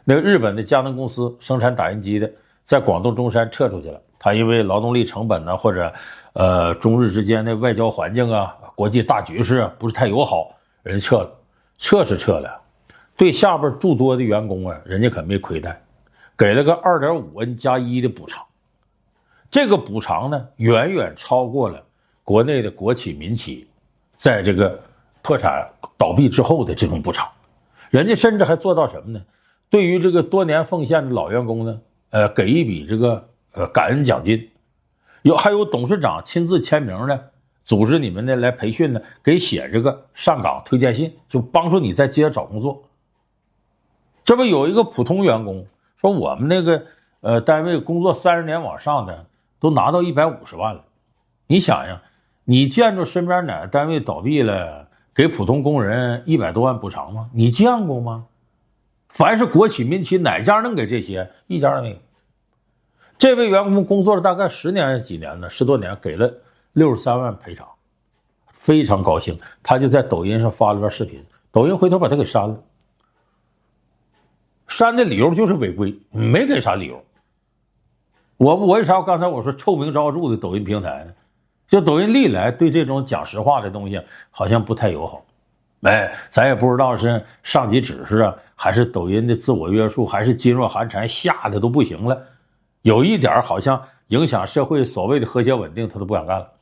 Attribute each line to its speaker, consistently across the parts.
Speaker 1: 那个日本的佳能公司生产打印机的，在广东中山撤出去了。他因为劳动力成本呢，或者中日之间的外交环境啊、国际大局势不是太友好，人家撤了。撤是撤了，对下边诸多的员工啊，人家可没亏待，给了个2.5N+1的补偿。这个补偿呢，远远超过了国内的国企民企在这个破产倒闭之后的这种补偿。人家甚至还做到什么呢？对于这个多年奉献的老员工呢，给一笔这个感恩奖金，还有董事长亲自签名呢，组织你们呢来培训呢，给写这个上岗推荐信，就帮助你再接着找工作。这不有一个普通员工说，我们那个单位工作30年往上的都拿到150万了。你想想，你见着身边哪个单位倒闭了，给普通工人100多万补偿吗？你见过吗？凡是国企民企哪家能给这些？一家都没有。这位员工工作了大概10年几年呢，10多年，给了63万赔偿，非常高兴。他就在抖音上发了段视频，抖音回头把他给删了，删的理由就是违规，没给啥理由。我为啥刚才我说臭名昭著的抖音平台呢？就抖音历来对这种讲实话的东西好像不太友好。咱也不知道是上级指示啊，还是抖音的自我约束，还是噤若寒蝉，吓得都不行了。有一点好像影响社会所谓的和谐稳定，他都不想干了。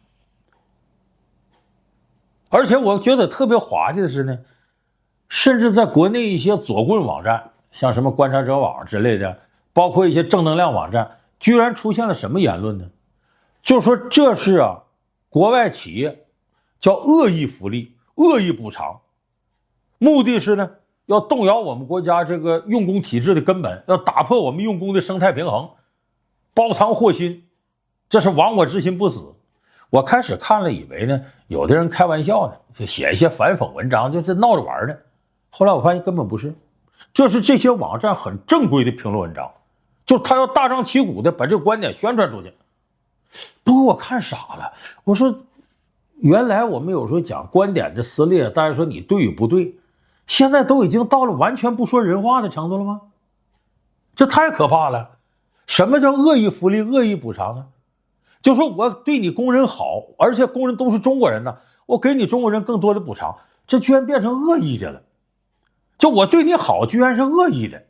Speaker 1: 而且我觉得特别滑稽的是呢，甚至在国内一些左棍网站，像什么观察者网之类的，包括一些正能量网站，居然出现了什么言论呢？就说这是国外企业叫恶意福利、恶意补偿，目的是呢要动摇我们国家这个用工体制的根本，要打破我们用工的生态平衡，包藏祸心，这是亡我之心不死。我开始看了以为呢，有的人开玩笑呢，就写一些反讽文章，就这闹着玩呢。后来我发现根本不是，这是这些网站很正规的评论文章，就他要大张旗鼓的把这个观点宣传出去。不过我看傻了，我说原来我们有时候讲观点的撕裂，大家说你对与不对，现在都已经到了完全不说人话的程度了吗？这太可怕了。什么叫恶意福利、恶意补偿啊？就说我对你工人好，而且工人都是中国人呢，我给你中国人更多的补偿，这居然变成恶意的了。就我对你好居然是恶意的，